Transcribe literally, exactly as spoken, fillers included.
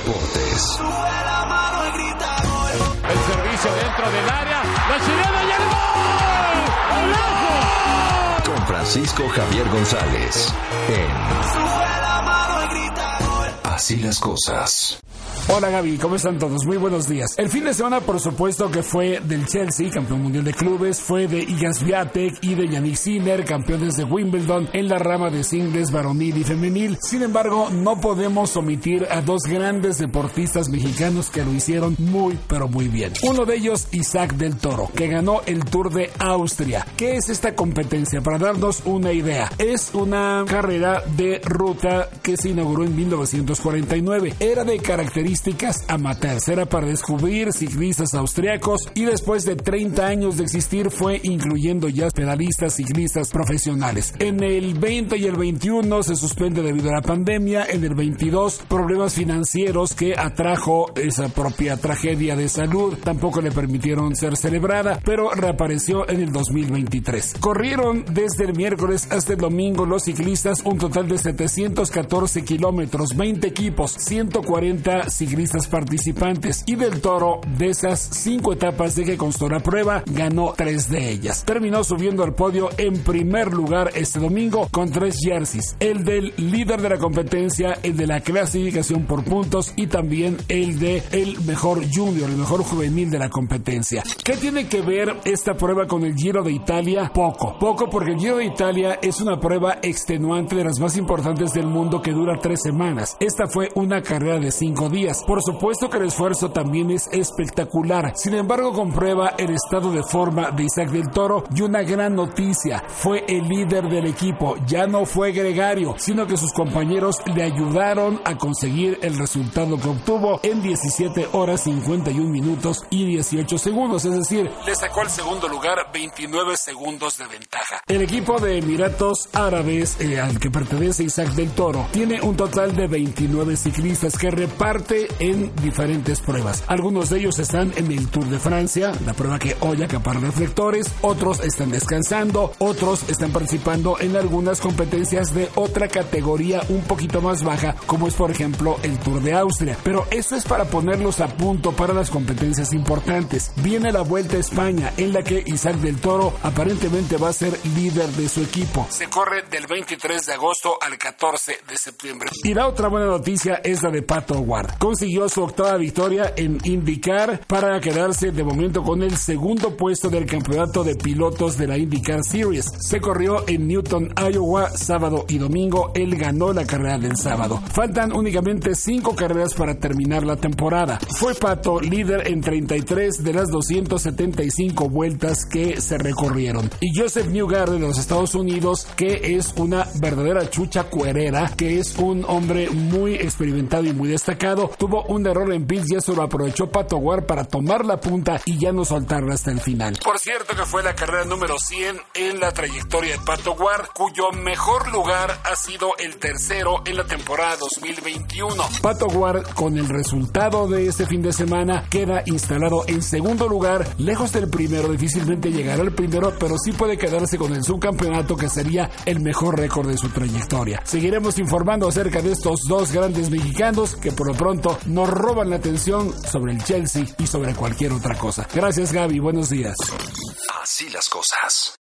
Deportes. El servicio dentro del área, la chilena y el gol. ¡Golazo! Con Francisco Javier González en Así las Cosas. Hola Gaby, ¿cómo están todos? Muy buenos días. El fin de semana, por supuesto, que fue del Chelsea, campeón mundial de clubes, fue de Iga Swiatek y de Jannik Sinner, campeones de Wimbledon en la rama de singles varonil y femenil. Sin embargo, no podemos omitir a dos grandes deportistas mexicanos que lo hicieron muy, pero muy bien. Uno de ellos, Isaac del Toro, que ganó el Tour de Austria. ¿Qué es esta competencia? Para darnos una idea, es una carrera de ruta que se inauguró en mil novecientos cuarenta y nueve. Era de características amateurs, era para descubrir ciclistas austriacos y después de treinta años de existir fue incluyendo ya pedalistas ciclistas profesionales. En el veinte y el veintiuno se suspende debido a la pandemia, en el veintidós problemas financieros que atrajo esa propia tragedia de salud tampoco le permitieron ser celebrada, pero reapareció en el dos mil veintitrés. Corrieron desde el miércoles hasta el domingo los ciclistas un total de setecientos catorce kilómetros, veinte equipos, ciento cuarenta ciclistas participantes, y del Toro, de esas cinco etapas de que constó la prueba, ganó tres de ellas. Terminó subiendo al podio en primer lugar este domingo con tres jerseys, el del líder de la competencia, el de la clasificación por puntos y también el de el mejor junior, el mejor juvenil de la competencia. ¿Qué tiene que ver esta prueba con el Giro de Italia? Poco, poco porque el Giro de Italia es una prueba extenuante de las más importantes del mundo que dura tres semanas. Esta fue una carrera de cinco días. Por supuesto que el esfuerzo también es espectacular, sin embargo comprueba el estado de forma de Isaac del Toro y una gran noticia, fue el líder del equipo, ya no fue gregario, sino que sus compañeros le ayudaron a conseguir el resultado que obtuvo en diecisiete horas cincuenta y un minutos y dieciocho segundos, es decir, le sacó al segundo lugar veintinueve segundos de ventaja. El equipo de Emiratos Árabes, eh, al que pertenece Isaac del Toro, tiene un total de veintinueve ciclistas que reparte en diferentes pruebas. Algunos de ellos están en el Tour de Francia, la prueba que hoy acapara reflectores, otros están descansando, otros están participando en algunas competencias de otra categoría un poquito más baja, como es por ejemplo el Tour de Austria. Pero esto es para ponerlos a punto para las competencias importantes. Viene la Vuelta a España, en la que Isaac del Toro aparentemente va a ser líder de su equipo. Se corre del veintitrés de agosto al catorce de septiembre. Y la otra buena noticia es la de Pato Ward. Consiguió su octava victoria en IndyCar para quedarse de momento con el segundo puesto del campeonato de pilotos de la IndyCar Series. Se corrió en Newton, Iowa, sábado y domingo. Él ganó la carrera del sábado. Faltan únicamente cinco carreras para terminar la temporada. Fue Pato líder en treinta y tres de las doscientas setenta y cinco vueltas que se recorrieron. Y Joseph Newgarden de los Estados Unidos, que es una verdadera chucha cuerera, que es un hombre muy experimentado y muy destacado, tuvo un error en pits y eso lo aprovechó Pato Ward para tomar la punta y ya no soltarla hasta el final. Por cierto que fue la carrera número cien en la trayectoria de Pato Ward, cuyo mejor lugar ha sido el tercero en la temporada dos mil veintiuno. Pato Ward, con el resultado de este fin de semana, queda instalado en segundo lugar, lejos del primero, difícilmente llegará al primero, pero sí puede quedarse con el subcampeonato, que sería el mejor récord de su trayectoria. Seguiremos informando acerca de estos dos grandes mexicanos que por lo pronto nos roban la atención sobre el Chelsea y sobre cualquier otra cosa. Gracias, Gaby, buenos días. Así las Cosas.